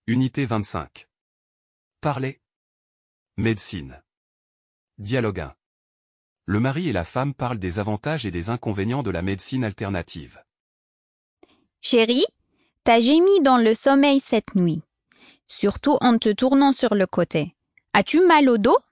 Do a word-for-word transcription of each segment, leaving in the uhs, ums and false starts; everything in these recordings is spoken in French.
Unité vingt-cinq. Parler. Médecine. Dialogue un. Le mari et la femme parlent des avantages et des inconvénients de la médecine alternative. Chérie, t'as gémi dans le sommeil cette nuit, surtout en te tournant sur le côté. As-tu mal au dos?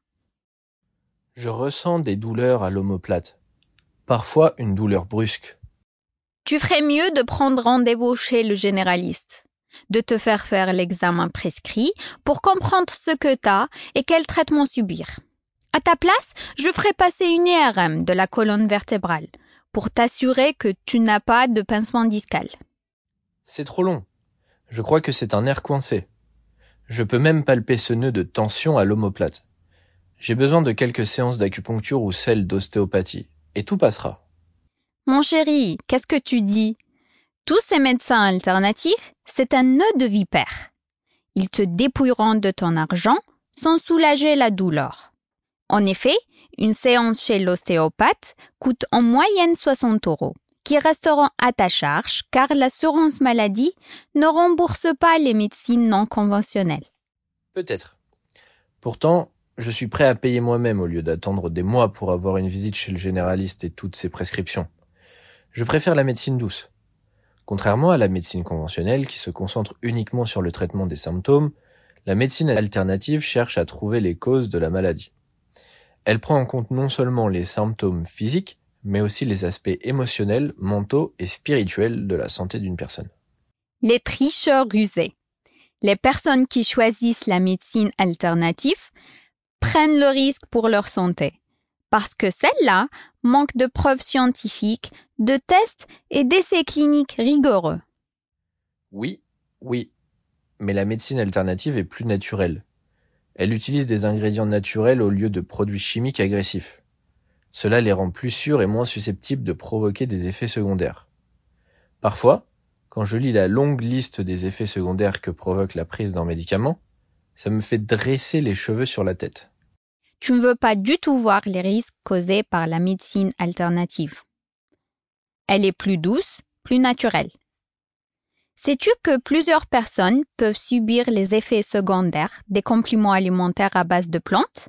Je ressens des douleurs à l'omoplate. Parfois une douleur brusque. Tu ferais mieux de prendre rendez-vous chez le généraliste, de te faire faire l'examen prescrit pour comprendre ce que t'as et quel traitement subir. À ta place, je ferai passer une I R M de la colonne vertébrale pour t'assurer que tu n'as pas de pincement discal. C'est trop long. Je crois que c'est un nerf coincé. Je peux même palper ce nœud de tension à l'omoplate. J'ai besoin de quelques séances d'acupuncture ou celles d'ostéopathie, et tout passera. Mon chéri, qu'est-ce que tu dis? Tous ces médecins alternatifs, c'est un nœud de vipère. Ils te dépouilleront de ton argent sans soulager la douleur. En effet, une séance chez l'ostéopathe coûte en moyenne soixante euros, qui resteront à ta charge car l'assurance maladie ne rembourse pas les médecines non conventionnelles. Peut-être. Pourtant, je suis prêt à payer moi-même au lieu d'attendre des mois pour avoir une visite chez le généraliste et toutes ses prescriptions. Je préfère la médecine douce. Contrairement à la médecine conventionnelle qui se concentre uniquement sur le traitement des symptômes, la médecine alternative cherche à trouver les causes de la maladie. Elle prend en compte non seulement les symptômes physiques, mais aussi les aspects émotionnels, mentaux et spirituels de la santé d'une personne. Les tricheurs rusés. Les personnes qui choisissent la médecine alternative prennent le risque pour leur santé, parce que celle-là manque de preuves scientifiques, de tests et d'essais cliniques rigoureux. Oui, oui, mais la médecine alternative est plus naturelle. Elle utilise des ingrédients naturels au lieu de produits chimiques agressifs. Cela les rend plus sûrs et moins susceptibles de provoquer des effets secondaires. Parfois, quand je lis la longue liste des effets secondaires que provoque la prise d'un médicament, ça me fait dresser les cheveux sur la tête. Tu ne veux pas du tout voir les risques causés par la médecine alternative. Elle est plus douce, plus naturelle. Sais-tu que plusieurs personnes peuvent subir les effets secondaires des compléments alimentaires à base de plantes?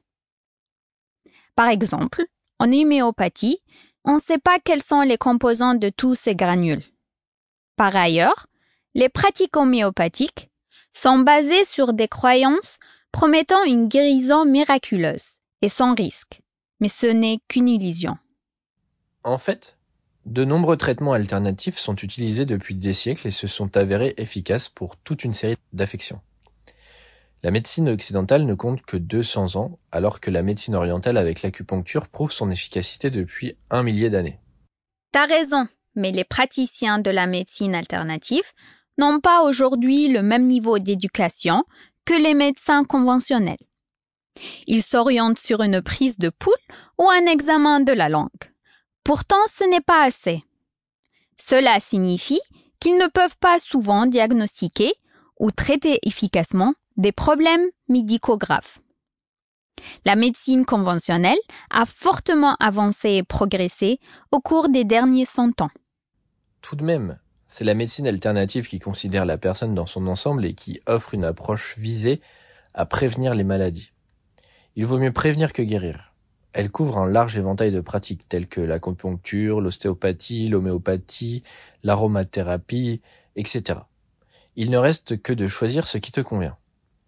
Par exemple, en homéopathie, on ne sait pas quels sont les composants de tous ces granules. Par ailleurs, les pratiques homéopathiques sont basées sur des croyances promettant une guérison miraculeuse et sans risque, mais ce n'est qu'une illusion. En fait, de nombreux traitements alternatifs sont utilisés depuis des siècles et se sont avérés efficaces pour toute une série d'affections. La médecine occidentale ne compte que deux cents ans, alors que la médecine orientale avec l'acupuncture prouve son efficacité depuis un millier d'années. T'as raison, mais les praticiens de la médecine alternative n'ont pas aujourd'hui le même niveau d'éducation que les médecins conventionnels. Ils s'orientent sur une prise de pouls ou un examen de la langue. Pourtant, ce n'est pas assez. Cela signifie qu'ils ne peuvent pas souvent diagnostiquer ou traiter efficacement des problèmes médicaux graves. La médecine conventionnelle a fortement avancé et progressé au cours des derniers cent ans. Tout de même, c'est la médecine alternative qui considère la personne dans son ensemble et qui offre une approche visée à prévenir les maladies. Il vaut mieux prévenir que guérir. Elle couvre un large éventail de pratiques telles que l'acupuncture, l'ostéopathie, l'homéopathie, l'aromathérapie, et cetera. Il ne reste que de choisir ce qui te convient.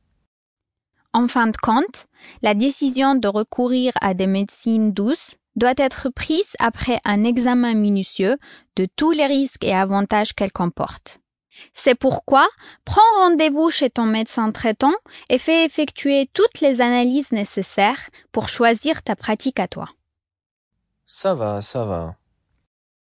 En fin de compte, la décision de recourir à des médecines douces doit être prise après un examen minutieux de tous les risques et avantages qu'elle comporte. C'est pourquoi, prends rendez-vous chez ton médecin traitant et fais effectuer toutes les analyses nécessaires pour choisir ta pratique à toi. Ça va, ça va.